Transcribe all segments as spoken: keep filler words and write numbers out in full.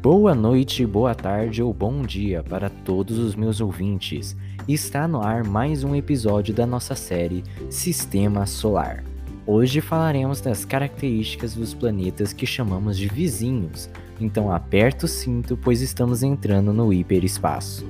Boa noite, boa tarde ou bom dia para todos os meus ouvintes. Está no ar mais um episódio da nossa série Sistema Solar. Hoje falaremos das características dos planetas que chamamos de vizinhos, então aperta o cinto, pois estamos entrando no hiperespaço.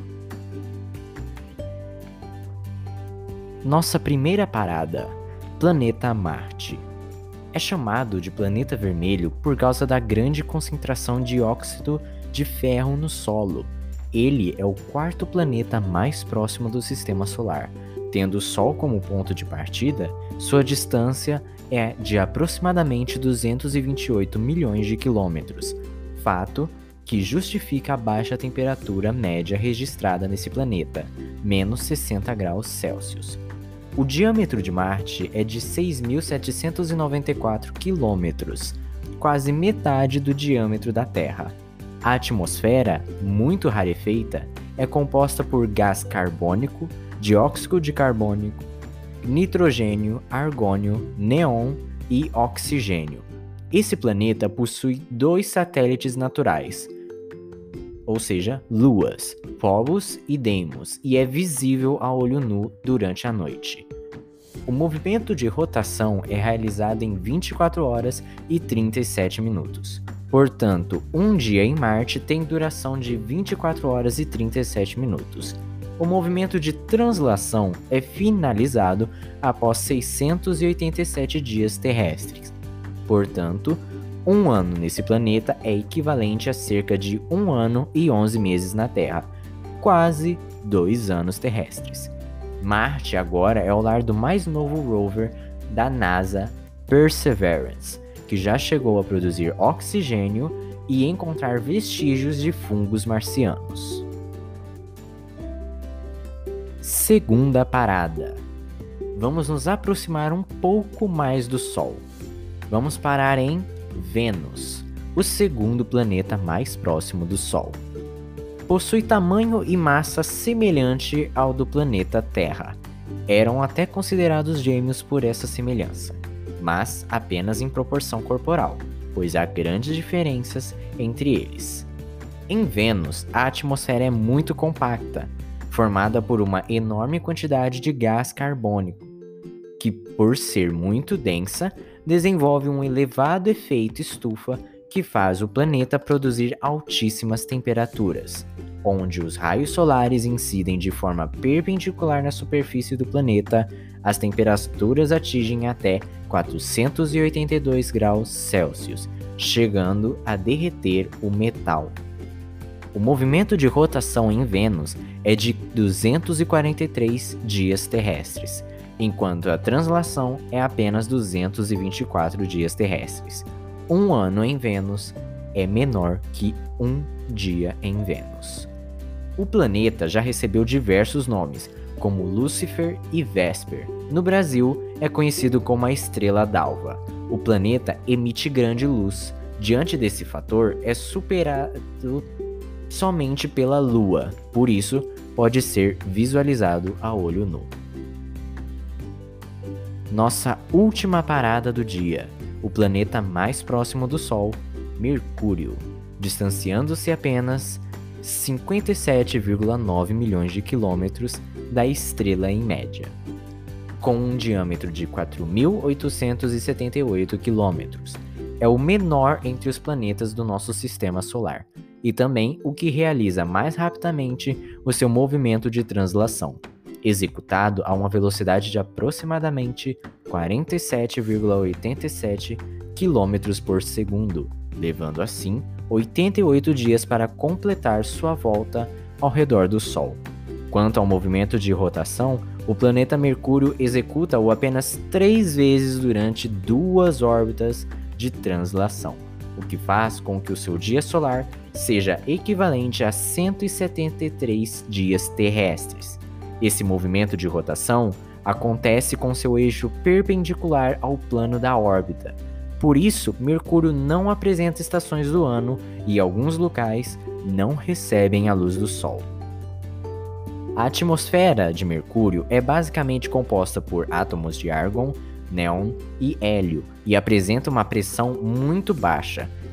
Nossa primeira parada, planeta Marte. É chamado de planeta vermelho por causa da grande concentração de óxido de ferro no solo. Ele é o quarto planeta mais próximo do Sistema Solar. Tendo o Sol como ponto de partida, sua distância é de aproximadamente duzentos e vinte e oito milhões de quilômetros, fato que justifica a baixa temperatura média registrada nesse planeta, menos sessenta graus Celsius. O diâmetro de Marte é de seis mil setecentos e noventa e quatro quilômetros, quase metade do diâmetro da Terra. A atmosfera, muito rarefeita, é composta por gás carbônico, dióxido de carbono, nitrogênio, argônio, neon e oxigênio. Esse planeta possui dois satélites naturais, ou seja, luas, Phobos e Deimos, e é visível a olho nu durante a noite. O movimento de rotação é realizado em vinte e quatro horas e trinta e sete minutos. Portanto, um dia em Marte tem duração de vinte e quatro horas e trinta e sete minutos. O movimento de translação é finalizado após seiscentos e oitenta e sete dias terrestres. Portanto, um ano nesse planeta é equivalente a cerca de um ano e onze meses na Terra, quase dois anos terrestres. Marte agora é o lar do mais novo rover da NASA, Perseverance, que já chegou a produzir oxigênio e encontrar vestígios de fungos marcianos. Segunda parada. Vamos nos aproximar um pouco mais do Sol. Vamos parar em Vênus, o segundo planeta mais próximo do Sol. Possui tamanho e massa semelhante ao do planeta Terra. Eram até considerados gêmeos por essa semelhança, mas apenas em proporção corporal, pois há grandes diferenças entre eles. Em Vênus, a atmosfera é muito compacta, formada por uma enorme quantidade de gás carbônico, que, por ser muito densa, desenvolve um elevado efeito estufa que faz o planeta produzir altíssimas temperaturas, onde os raios solares incidem de forma perpendicular na superfície do planeta. As temperaturas atingem até quatrocentos e oitenta e dois graus Celsius, chegando a derreter o metal. O movimento de rotação em Vênus é de duzentos e quarenta e três dias terrestres, enquanto a translação é apenas duzentos e vinte e quatro dias terrestres. Um ano em Vênus é menor que um dia em Vênus. O planeta já recebeu diversos nomes, como Lúcifer e Vésper. No Brasil, é conhecido como a estrela d'alva. O planeta emite grande luz. Diante desse fator, é superado somente pela Lua, por isso pode ser visualizado a olho nu. Nossa última parada do dia, o planeta mais próximo do Sol, Mercúrio, distanciando-se apenas cinquenta e sete vírgula nove milhões de quilômetros da estrela em média, com um diâmetro de quatro mil oitocentos e setenta e oito quilômetros. É o menor entre os planetas do nosso sistema solar e também o que realiza mais rapidamente o seu movimento de translação, executado a uma velocidade de aproximadamente quarenta e sete vírgula oitenta e sete quilômetros por segundo, levando assim oitenta e oito dias para completar sua volta ao redor do Sol. Quanto ao movimento de rotação, o planeta Mercúrio executa-o apenas três vezes durante duas órbitas de translação, o que faz com que o seu dia solar seja equivalente a cento e setenta e três dias terrestres. Esse movimento de rotação acontece com seu eixo perpendicular ao plano da órbita. Por isso, Mercúrio não apresenta estações do ano e alguns locais não recebem a luz do Sol. A atmosfera de Mercúrio é basicamente composta por átomos de argão, neon e hélio e apresenta uma pressão muito baixa,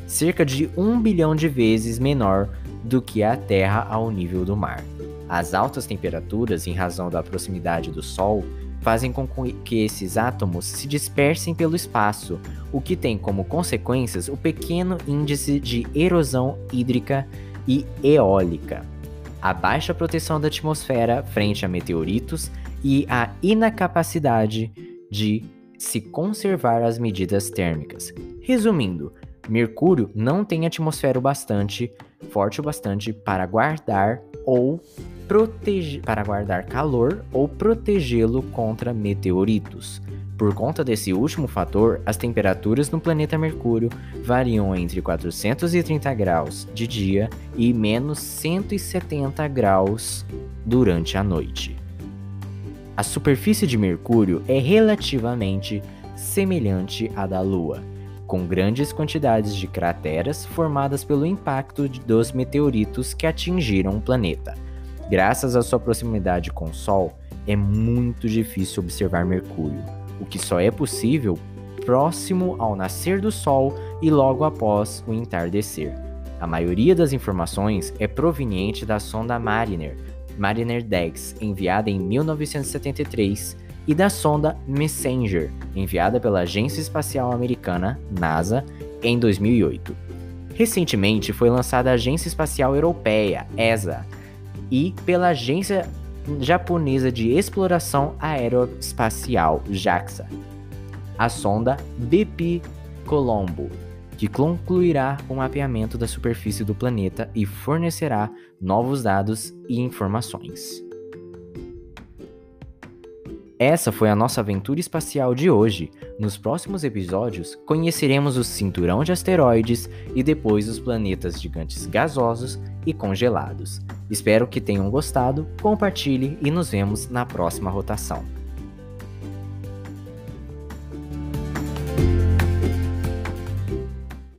cerca de um bilhão de vezes menor do que a Terra ao nível do mar. As altas temperaturas, em razão da proximidade do Sol, fazem com que esses átomos se dispersem pelo espaço, o que tem como consequências o pequeno índice de erosão hídrica e eólica, a baixa proteção da atmosfera frente a meteoritos e a inacapacidade de se conservar as medidas térmicas. Resumindo, Mercúrio não tem atmosfera o bastante, forte o bastante para guardar ou proteger, para guardar calor ou protegê-lo contra meteoritos. Por conta desse último fator, as temperaturas no planeta Mercúrio variam entre quatrocentos e trinta graus de dia e menos cento e setenta graus durante a noite. A superfície de Mercúrio é relativamente semelhante à da Lua, com grandes quantidades de crateras formadas pelo impacto dos meteoritos que atingiram o planeta. Graças à sua proximidade com o Sol, é muito difícil observar Mercúrio, o que só é possível próximo ao nascer do Sol e logo após o entardecer. A maioria das informações é proveniente da sonda Mariner, Mariner dez, enviada em mil novecentos e setenta e três, e da sonda Messenger, enviada pela Agência Espacial Americana, NASA, em dois mil e oito. Recentemente foi lançada a Agência Espacial Europeia, E S A, e pela Agência Japonesa de Exploração Aeroespacial, JAXA, a sonda B P Colombo, que concluirá o mapeamento da superfície do planeta e fornecerá novos dados e informações. Essa foi a nossa aventura espacial de hoje. Nos próximos episódios, conheceremos o cinturão de asteroides e depois os planetas gigantes gasosos e congelados. Espero que tenham gostado, compartilhe e nos vemos na próxima rotação.